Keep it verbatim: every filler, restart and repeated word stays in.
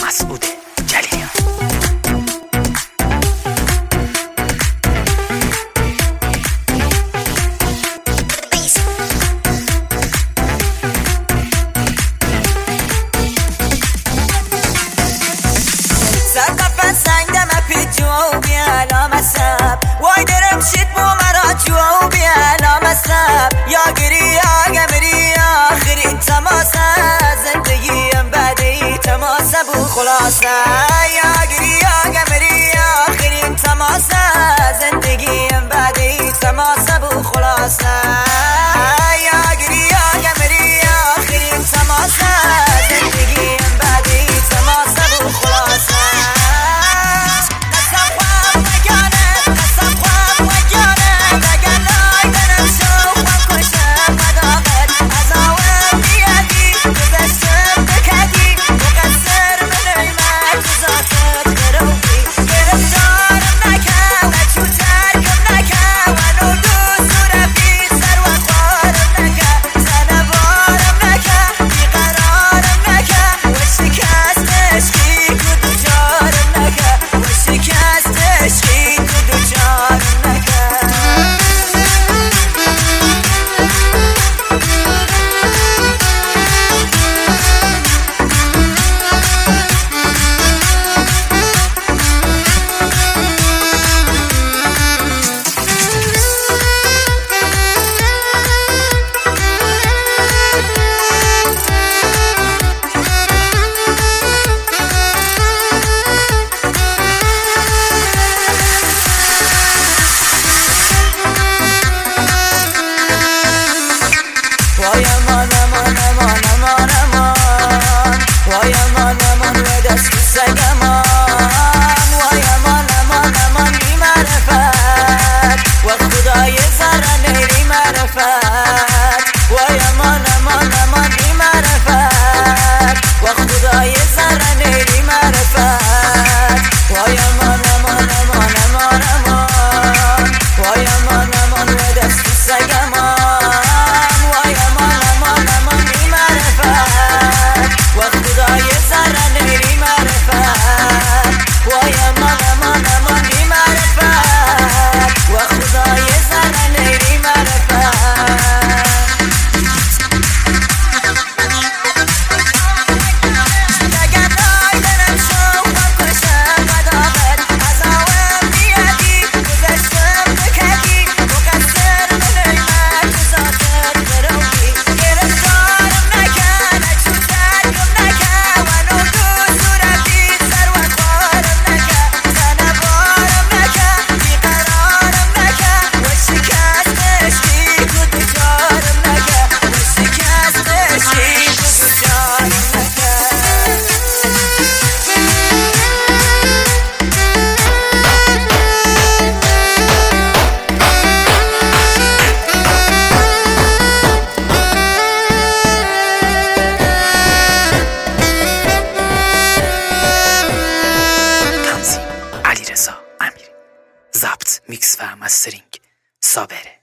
مسعود جلیلیان. سقف سنگم پیچو بیالام سب وای درم شد بو مرا جو بیالام سب یا گری یا گمری آخرین تماسه زندگیم بعدی تماسه بو خلاصه یا گری یا گمری آخرین تماسه زندگیم بعدی تماسه بو خلاصه یا گری یا گمری آخرین تماسه زندگیم بعدی تماسه بو خلاصه ضبط میکس و مسترینگ صابره.